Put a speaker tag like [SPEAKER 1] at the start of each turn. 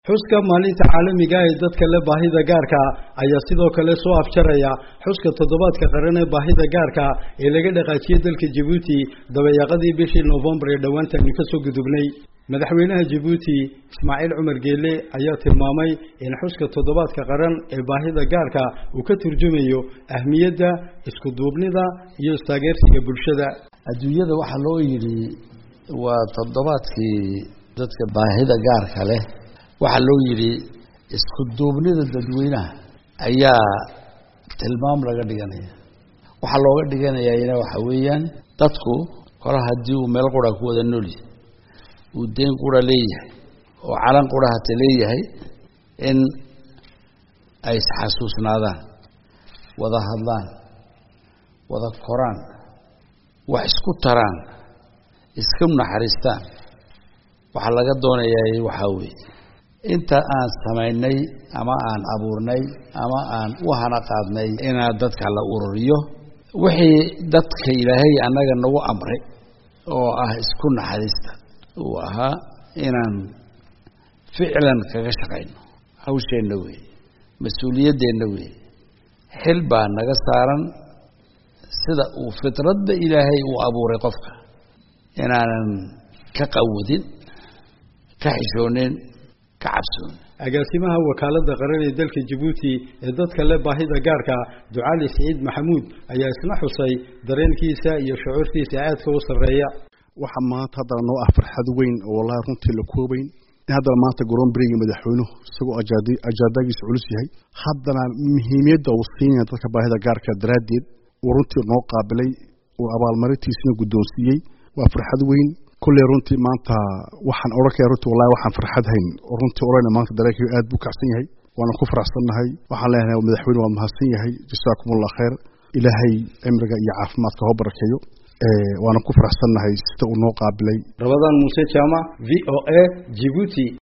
[SPEAKER 1] xuska maalinta caalamiga ah ee dadka leh baahida gaarka ah ayaa sidoo kale soo afjaraya xuska toddobaadka qaran ee baahida gaarka ah ee laga dhaqaajiyay dalka Djibouti dabayaaqadii bishii November ee dhawaantan ka soo gudubnay madaxweynaha Djibouti Ismaaciil Cumar Geelle ayaa tilmaamay in xuska toddobaadka qaran ee baahida gaarka uu ka turjumayo ahmiyadda isku duubnida iyo taageersiga bulshada
[SPEAKER 2] adduunyada waxa loo yiri waa toddobaadkii dadka baahida gaarka leh waxa loo yiri isku duubnida dadweynaha ayaa tilmaam laga dhiganaya waxa looga dhiganayaa waxa weeyaan dadku kala hadii uu meel qura ku wada nool yahay uu deen qura leeyahay oo calan qura hata leeyahay in ay xasuusnaadaan wada hadlaan wada koraan wax isku taraan iska naxariistaan waxa laga doonayaa waxa weeye inta aan sameynay ama aan abuurnay ama aan waxana qaadnay ina dadka la ururiyo wixii dadka Ilaahay anaga nagu amray oo ah isku naxariista oo aha inaan ficlan kaga shaqeyno hawsheena weey mas'uuliyadeena weey xil baa naga saaran sida uu fitrada Ilaahay uu abuuray qofka inaanan ka qawadin ka xishoonin
[SPEAKER 1] agaasimaha wakaalada qaran ee dalka Djibouti ee dadka leh baahida gaarka Ducaali Saciid Maxamuud ayaa isna xusay dareenkiisa iyo shucuurtiisa aadka u sareeya
[SPEAKER 3] waxa maanta hadda noo ah farxad weyn oo wallahi runtii la koobayn hadda maanta garoon bariga madaxweynuhu isagoo ajaadagiisa culus yahay haddana muhiimiyadda uu siinaya dadka baahida gaarka daraadeed uu runtii noo qaabilay oo abaalmarintiisina guddoonsiiyay waa farxad weyn kullee runtii maanta waxaan orankaa runtii wallahi waxaan farxad hayn oo runtii orayna maanta dareenkii aad buu kacsan yahay waana ku faraxsanahay waxaan leenahay madaxweyne waa mahadsan yahay jazaakumullahu khayr ilaahay cimriga iyo caafimaadka ha barakeeyo waana ku faraxsanahay sida uu noo qaabilay
[SPEAKER 1] Ramadan Muuse Jama VOA Djibouti